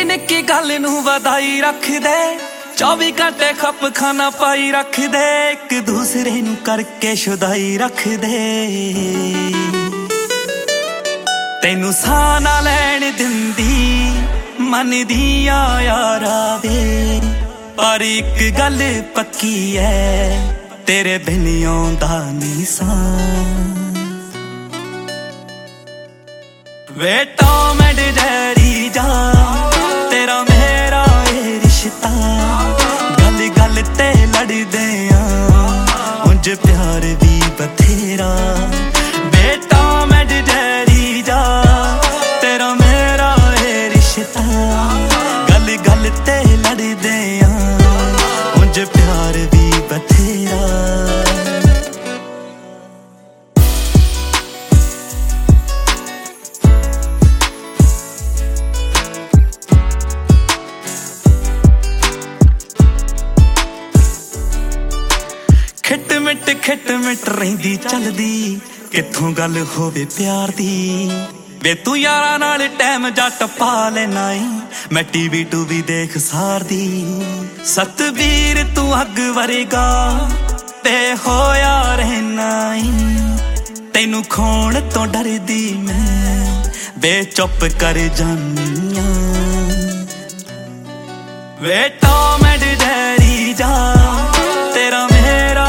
निक्की गल नूं वधाई रख दे 24 घंटे खप खाना पाई रख दे एक दूसरे नूं करके शुदाई रख दे तैनू साह ना लैण दिंदी मन दिया यारा वे पर एक गल पक्की है तेरे बिन आउंदा नी सां वे टॉम एंड जेरी जा तेरा मेरा ये रिश्ता गल गल ते लड़दे उंज प्यार भी बथेरा वे टॉम एंड जेरी जा तेरा मेरा ये रिश्ता गल गल ते लड़दे उंज प्यार भी बथेरा खिट मिट रहिंदी चलदी कित्थों गल होवे प्यार दी वे तू यारा नाल टाइम जा टपा लेना मैं टीवी टूवी देख सारदी सतवीर तू अग वरेगा ते होया रहना तैनू खोण तो डरदी मैं वे चुप कर जानिया वे टॉम एंड जेरी जा तेरा मेरा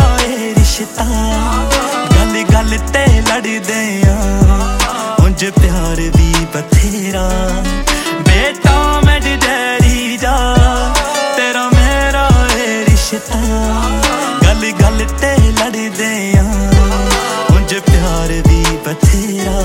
गल गल ते लड़दे उंज प्यार भी बथेरा बेटा मैं डैरी जा तेरा मेरा ये रिश्ता गल गल ते लड़दे उंज प्यार भी बथेरा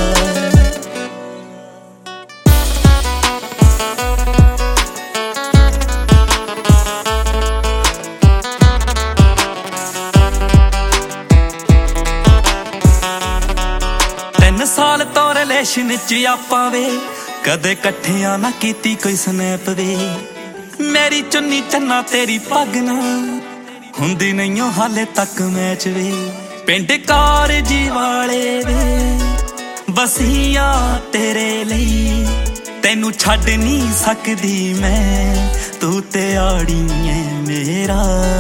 साल तो रिलेशन च आपां वे कदे कट्ठियां ना कीती कोई स्नैप वे मेरी चुन्नी चन्ना तेरी पग ना हुंदी नहीं हाले तक मैच वे पिंड कारजी वाले वे बसिया तेरे लई तैनू छड्ड नहीं सकदी मैं तू ते आड़ी है मेरा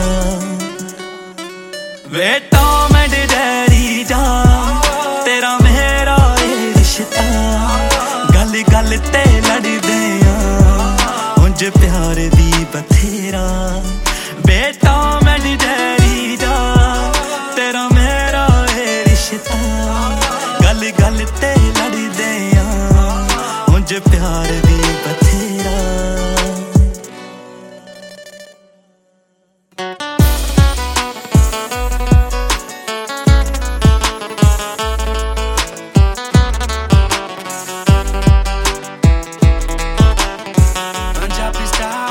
वे टॉम एंड जेरी जा तेरा मेरा गल गल ते लड़दे उंज प्यार भी बथेरा बेटा मैं डैरी जा तेरा मेरा ये रिश्ता गल गल ते लड़दे उंज प्यार भी